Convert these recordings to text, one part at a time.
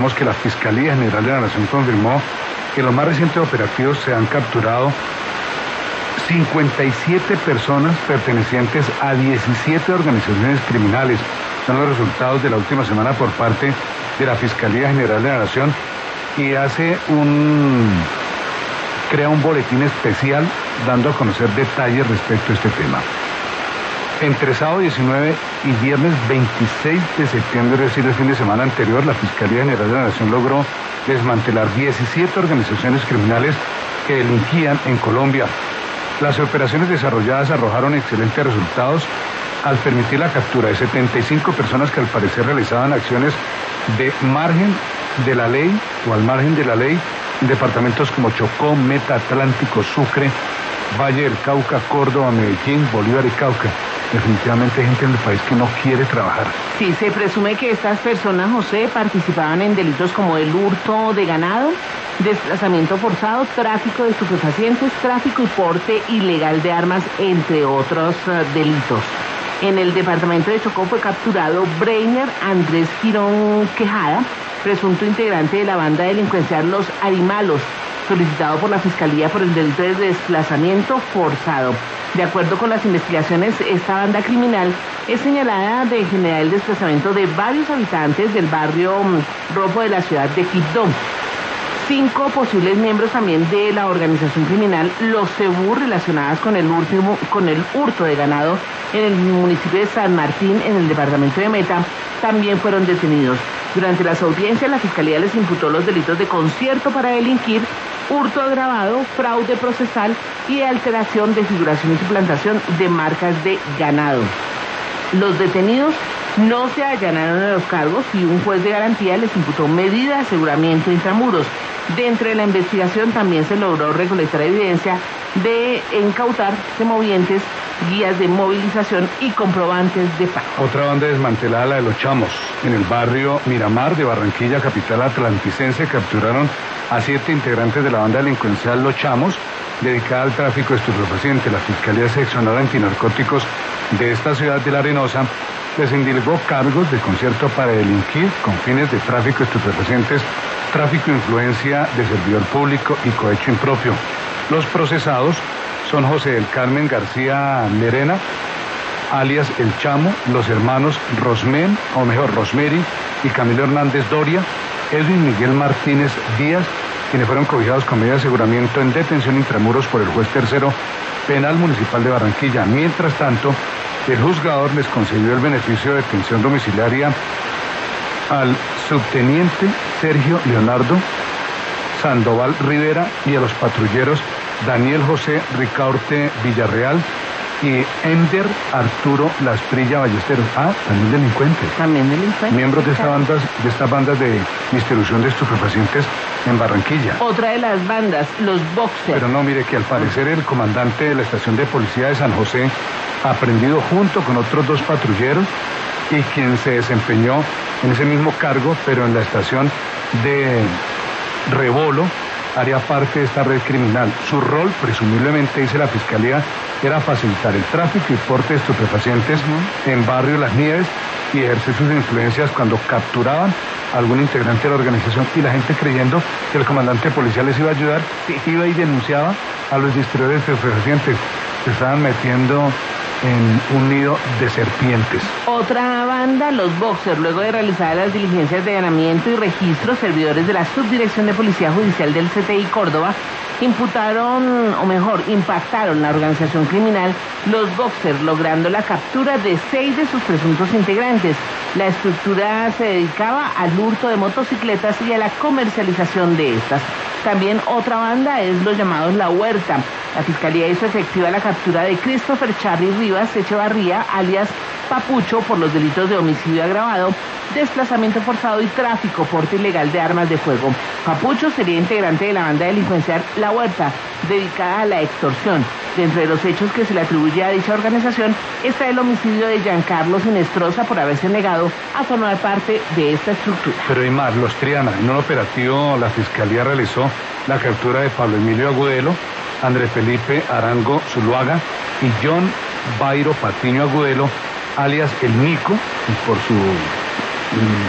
Que la Fiscalía General de la Nación confirmó que en los más recientes operativos se han capturado 57 personas pertenecientes a 17 organizaciones criminales. Son los resultados de la última semana por parte de la Fiscalía General de la Nación y crea un boletín especial dando a conocer detalles respecto a este tema. Entre sábado 19 y viernes 26 de septiembre, es decir, el fin de semana anterior, la Fiscalía General de la Nación logró desmantelar 17 organizaciones criminales que delinquían en Colombia. Las operaciones desarrolladas arrojaron excelentes resultados al permitir la captura de 75 personas que al parecer realizaban acciones de margen de la ley o al margen de la ley en departamentos como Chocó, Meta, Atlántico, Sucre, Valle del Cauca, Córdoba, Medellín, Bolívar y Cauca. Definitivamente hay gente en el país que no quiere trabajar. Sí, se presume que estas personas, José, participaban en delitos como el hurto de ganado, desplazamiento forzado, tráfico de estupefacientes, tráfico y porte ilegal de armas, entre otros delitos. En el departamento de Chocó fue capturado Breiner Andrés Girón Quejada, presunto integrante de la banda delincuencial Los Arimalos, solicitado por la Fiscalía por el delito de desplazamiento forzado. De acuerdo con las investigaciones, esta banda criminal es señalada de generar el desplazamiento de varios habitantes del barrio Rojo de la ciudad de Quibdó. 5 posibles miembros también de la organización criminal Los Cebú, relacionadas con el hurto de ganado en el municipio de San Martín, en el departamento de Meta, también fueron detenidos. Durante las audiencias, la Fiscalía les imputó los delitos de concierto para delinquir, hurto agravado, fraude procesal y alteración, desfiguración y suplantación de marcas de ganado. Los detenidos no se allanaron a los cargos y un juez de garantía les imputó medida de aseguramiento intramuros. Dentro de la investigación también se logró recolectar evidencia de incautar semovientes, guías de movilización y comprobantes de pago. Otra banda desmantelada, la de Los Chamos. En el barrio Miramar de Barranquilla, capital atlanticense, capturaron a 7 integrantes de la banda delincuencial Los Chamos, dedicada al tráfico de estupefacientes. La Fiscalía Seccional Antinarcóticos de esta ciudad de La Arenosa les indilgó cargos de concierto para delinquir con fines de tráfico de estupefacientes, tráfico de influencia de servidor público y cohecho impropio. Los procesados son José del Carmen García Lerena, alias El Chamo, los hermanos Rosemary y Camilo Hernández Doria, Edwin Miguel Martínez Díaz, quienes fueron cobijados con medida de aseguramiento en detención intramuros por el juez tercero penal municipal de Barranquilla. Mientras tanto, el juzgador les concedió el beneficio de detención domiciliaria al subteniente Sergio Leonardo Sandoval Rivera y a los patrulleros Daniel José Ricaurte Villarreal y Ender Arturo Lasprilla Ballesteros. También delincuentes. También delincuentes. Miembros de estas bandas de distribución de estupefacientes en Barranquilla. Otra de las bandas, los Boxers. Pero no, mire que al parecer el comandante de la estación de policía de San José, aprendido junto con otros 2 patrulleros, y quien se desempeñó en ese mismo cargo, pero en la estación de Rebolo, haría parte de esta red criminal. Su rol, presumiblemente, dice la Fiscalía, era facilitar el tráfico y porte de estupefacientes en barrio Las Nieves y ejercer sus influencias cuando capturaban a algún integrante de la organización, y la gente creyendo que el comandante policial les iba a ayudar, iba y denunciaba a los distribuidores de estupefacientes. Se estaban metiendo en un nido de serpientes. Otra banda, los Boxers, luego de realizar las diligencias de allanamiento y registro, servidores de la Subdirección de Policía Judicial del CTI Córdoba impactaron la organización criminal Los Boxers, logrando la captura de 6 de sus presuntos integrantes. La estructura se dedicaba al hurto de motocicletas y a la comercialización de estas. También otra banda es los llamados La Huerta. La Fiscalía hizo efectiva la captura de Christopher Charly Rivas Echevarría, alias Papucho, por los delitos de homicidio agravado, desplazamiento forzado y tráfico, porte ilegal de armas de fuego. Papucho sería integrante de la banda delincuencial La Huerta, dedicada a la extorsión. Dentro de los hechos que se le atribuye a dicha organización está el homicidio de Giancarlo Sinestrosa por haberse negado a formar parte de esta estructura. Pero hay más, los Triana. En un operativo, la Fiscalía realizó la captura de Pablo Emilio Agudelo, Andrés Felipe Arango Zuluaga y John Bairo Patiño Agudelo, alias El Nico, por su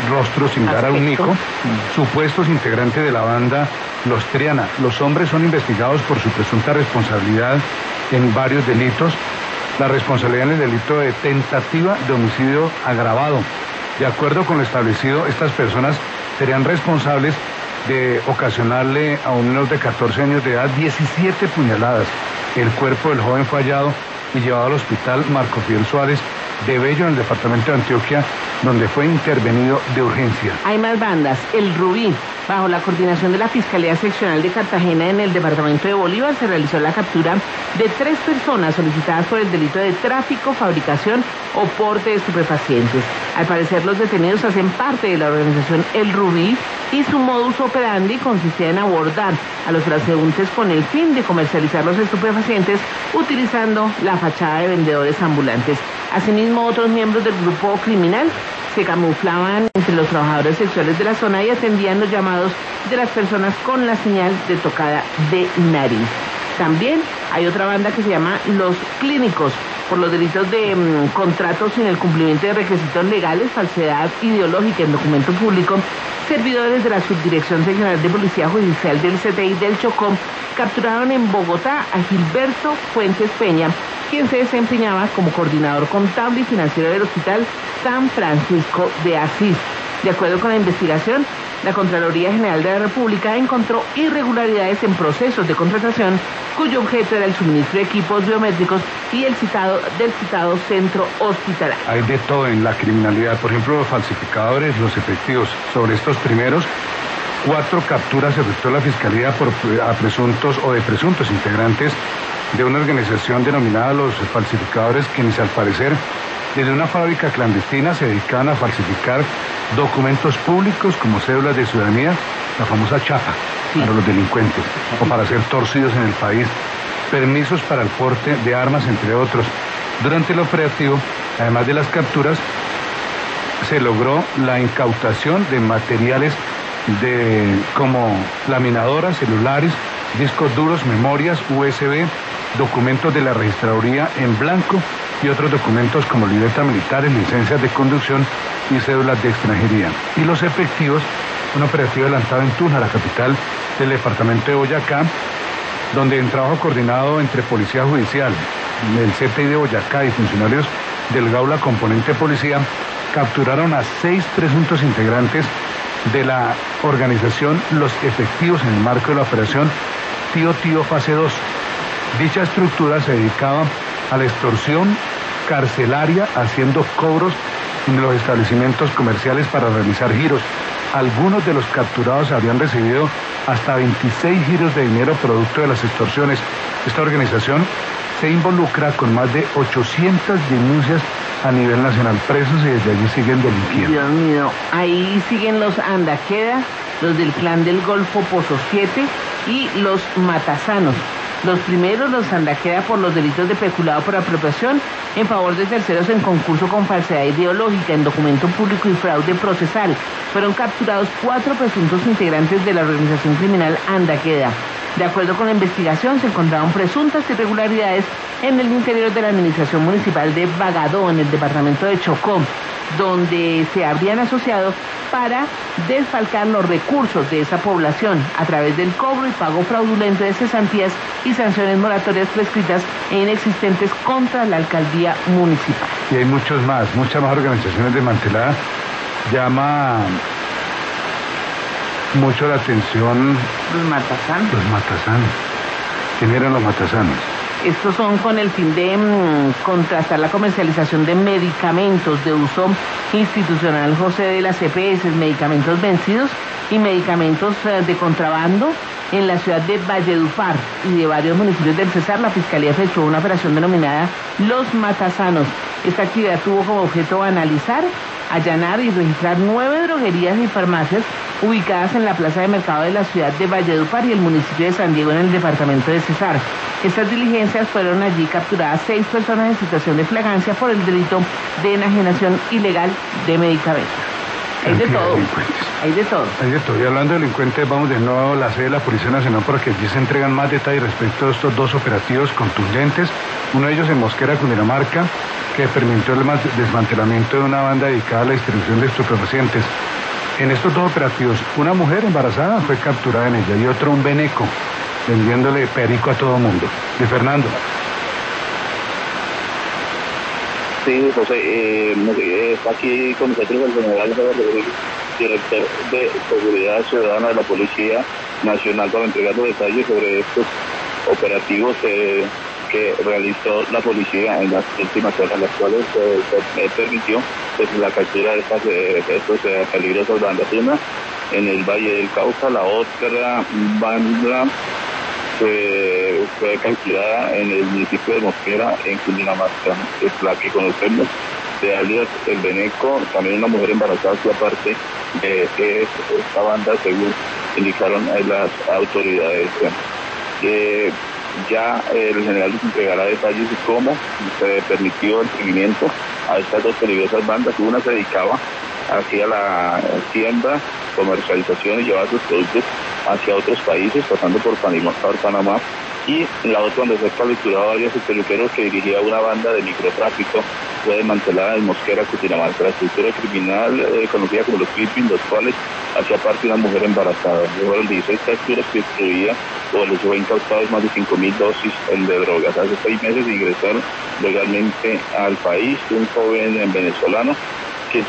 rostro similar a un mico, supuestos integrantes de la banda Los Triana. Los hombres son investigados por su presunta responsabilidad en varios delitos. La responsabilidad en el delito de tentativa de homicidio agravado. De acuerdo con lo establecido, estas personas serían responsables de ocasionarle a un menor de 14 años de edad 17 puñaladas. El cuerpo del joven fue hallado y llevado al hospital Marco Fidel Suárez de Bello, en el departamento de Antioquia, donde fue intervenido de urgencia. Hay más bandas. El Rubí, bajo la coordinación de la Fiscalía Seccional de Cartagena en el departamento de Bolívar, se realizó la captura de 3 personas solicitadas por el delito de tráfico, fabricación o porte de estupefacientes. Al parecer, los detenidos hacen parte de la organización El Rubí y su modus operandi consistía en abordar a los transeúntes con el fin de comercializar los estupefacientes utilizando la fachada de vendedores ambulantes. Asimismo, otros miembros del grupo criminal se camuflaban entre los trabajadores sexuales de la zona y atendían los llamados de las personas con la señal de tocada de nariz. También hay otra banda que se llama Los Clínicos, por los delitos de contratos sin el cumplimiento de requisitos legales, falsedad ideológica en documento público. Servidores de la Subdirección Seccional de Policía Judicial del CTI del Chocó capturaron en Bogotá a Gilberto Fuentes Peña, quien se desempeñaba como coordinador contable y financiero del Hospital San Francisco de Asís. De acuerdo con la investigación, la Contraloría General de la República encontró irregularidades en procesos de contratación cuyo objeto era el suministro de equipos biométricos y del citado centro hospitalario. Hay de todo en la criminalidad, por ejemplo, los falsificadores, los efectivos. Sobre estos primeros, 4 capturas efectuó la Fiscalía a presuntos integrantes de una organización denominada Los Falsificadores, quienes al parecer desde una fábrica clandestina se dedicaban a falsificar documentos públicos como cédulas de ciudadanía, la famosa chapa, para los delincuentes, o para ser torcidos en el país, permisos para el porte de armas, entre otros. Durante el operativo, además de las capturas, se logró la incautación de materiales como laminadoras, celulares, discos duros, memorias, USB, documentos de la registraduría en blanco y otros documentos como libretas militares, licencias de conducción y cédulas de extranjería. Y los efectivos, un operativo adelantado en Tuna, la capital del departamento de Boyacá, donde en trabajo coordinado entre Policía Judicial, el CTI de Boyacá y funcionarios del Gaula Componente Policía, capturaron a 6 presuntos integrantes de la organización Los Efectivos en el marco de la operación Tío Fase 2. Dicha estructura se dedicaba a la extorsión carcelaria, haciendo cobros en los establecimientos comerciales para realizar giros. Algunos de los capturados habrían recibido hasta 26 giros de dinero producto de las extorsiones. Esta organización se involucra con más de 800 denuncias a nivel nacional, presos, y desde allí siguen delinquiendo. Dios mío, ahí siguen los Andaqueda, los del Clan del Golfo Pozo 7 y los Matasanos. Los primeros, los Andaqueda, por los delitos de peculado por apropiación en favor de terceros en concurso con falsedad ideológica en documento público y fraude procesal. Fueron capturados 4 presuntos integrantes de la organización criminal Andaqueda. De acuerdo con la investigación, se encontraron presuntas irregularidades en el interior de la administración municipal de Bagadó, en el departamento de Chocó, donde se habrían asociado para desfalcar los recursos de esa población a través del cobro y pago fraudulento de cesantías y sanciones moratorias prescritas e inexistentes contra la alcaldía municipal. Y hay muchas más organizaciones desmanteladas. Llama mucho la atención Los Matasanos. Los Matasanos. ¿Quién eran los Matasanos? Estos son con el fin de contrastar la comercialización de medicamentos de uso institucional, José, de las EPS, medicamentos vencidos y medicamentos de contrabando en la ciudad de Valledupar y de varios municipios del Cesar. La Fiscalía efectuó una operación denominada Los Matasanos. Esta actividad tuvo como objeto analizar, allanar y registrar 9 droguerías y farmacias ubicadas en la plaza de mercado de la ciudad de Valledupar y el municipio de San Diego, en el departamento de Cesar. Estas diligencias fueron allí capturadas 6 personas en situación de flagrancia por el delito de enajenación ilegal de medicamentos. Hay de todo. Hay de todo. Hay de todo. Y hablando de delincuentes, vamos de nuevo a la sede de la Policía Nacional porque aquí se entregan más detalles respecto a estos 2 operativos contundentes. Uno de ellos en Mosquera, Cundinamarca, que permitió el desmantelamiento de una banda dedicada a la distribución de estupefacientes. En estos dos operativos, una mujer embarazada fue capturada en ella y otro un veneco, vendiéndole perico a todo mundo. De Fernando. Sí, José, está aquí con nosotros el general Rodríguez, director de Seguridad Ciudadana de la Policía Nacional, para entregar los detalles sobre estos operativos que realizó la policía en las últimas horas, las cuales se permitió la captura de estos peligrosos bandas. Una en el Valle del Cauca, la otra banda fue capturada en el municipio de Mosquera, en Cundinamarca. Es la que conocemos de alias El Veneco, también una mujer embarazada, que aparte de esta banda, según indicaron las autoridades. Ya el general les entregará detalles de cómo se permitió el seguimiento a estas dos peligrosas bandas. Una se dedicaba hacia la siembra, comercialización y llevaba sus productos hacia otros países, pasando por Panamá, y la otra, donde fue capturado varios peluqueros que dirigía una banda de microtráfico, fue desmantelada en Mosquera, Cundinamarca. La estructura criminal conocida como los Clipping, los cuales hacía parte de una mujer embarazada. Fueron 16 capturas que incluía o les fue incautados más de 5.000 dosis de drogas. Hace 6 meses ingresaron legalmente al país un joven venezolano que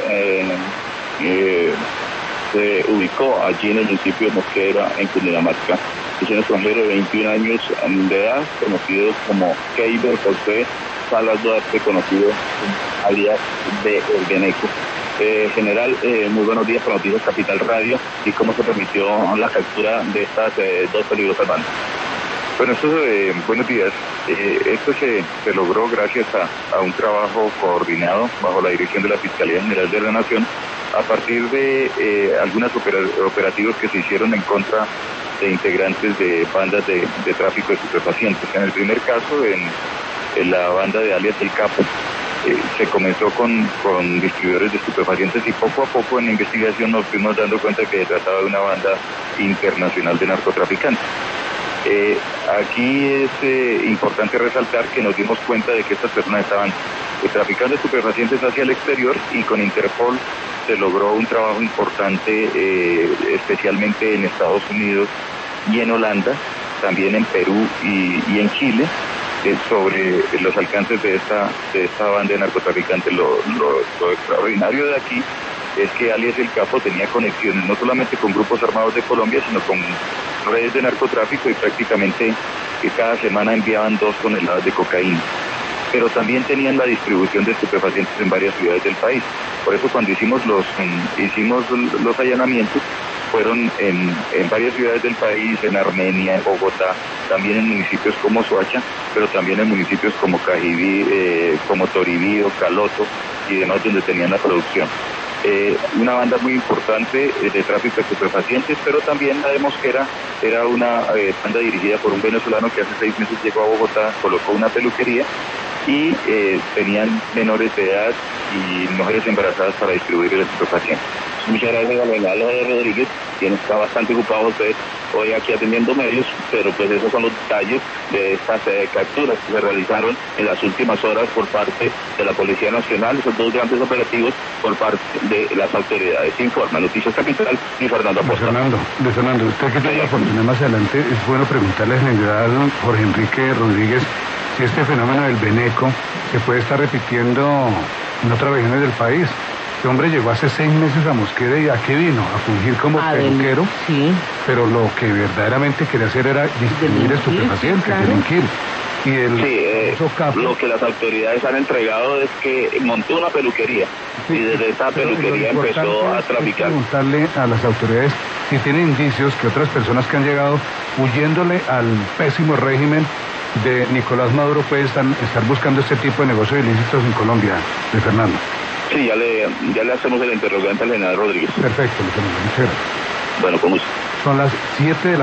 se ubicó allí en el municipio de Mosquera, en Cundinamarca. Es un extranjero de 21 años de edad, conocido como Keiber José Salas Duarte, conocido alias de El Veneco. General, muy buenos días para Noticias Capital Radio. ¿Y cómo se permitió la captura de estas dos peligrosas bandas? Bueno, buenos días. Esto se logró gracias a un trabajo coordinado bajo la dirección de la Fiscalía General de la Nación, a partir de algunos operativos que se hicieron en contra de integrantes de bandas de tráfico de estupefacientes. En el primer caso, en la banda de alias El Capo, se comenzó con distribuidores de estupefacientes, y poco a poco en la investigación nos fuimos dando cuenta que se trataba de una banda internacional de narcotraficantes. Aquí es importante resaltar que nos dimos cuenta de que estas personas estaban traficando estupefacientes hacia el exterior, y con Interpol se logró un trabajo importante, especialmente en Estados Unidos y en Holanda, también en Perú y en Chile, sobre los alcances de esta banda de narcotraficantes. Lo extraordinario de aquí es que alias El Capo tenía conexiones no solamente con grupos armados de Colombia, sino con redes de narcotráfico, y prácticamente cada semana enviaban 2 toneladas de cocaína. Pero también tenían la distribución de estupefacientes en varias ciudades del país. Por eso cuando hicimos los allanamientos, fueron en varias ciudades del país, en Armenia, en Bogotá, también en municipios como Soacha, pero también en municipios como Cajibí, como Toribío, Caloto y demás, donde tenían la producción. Una banda muy importante de tráfico de estupefacientes, pero también la de Mosquera era una banda dirigida por un venezolano que hace 6 meses llegó a Bogotá, colocó una peluquería, y tenían menores de edad y mujeres embarazadas para distribuir el estupefaciente. Muchas gracias al general Rodríguez, quien está bastante ocupado usted hoy aquí atendiendo medios, pero pues esos son los detalles de estas capturas que se realizaron en las últimas horas por parte de la Policía Nacional, esos dos grandes operativos por parte de las autoridades. Informa Noticias Capital y Fernando Acosta. De Fernando, usted que tiene la oportunidad más adelante, es bueno preguntarle al general Jorge Enrique Rodríguez si este fenómeno del Veneco se puede estar repitiendo en otras regiones del país. Este hombre llegó hace 6 meses a Mosquera, y ¿a qué vino? A fungir como peluquero, sí, pero lo que verdaderamente quería hacer era distribuir estupefacientes, delinquir. Lo que las autoridades han entregado es que montó una peluquería, y desde esa peluquería empezó a traficar. Preguntarle a las autoridades si tienen indicios que otras personas que han llegado huyéndole al pésimo régimen de Nicolás Maduro pueden estar buscando este tipo de negocios ilícitos en Colombia. De Fernando. Sí, ya le hacemos el interrogante al general Rodríguez. Perfecto, Fernando. Muchas gracias. Bueno, con gusto. Son las 7 de la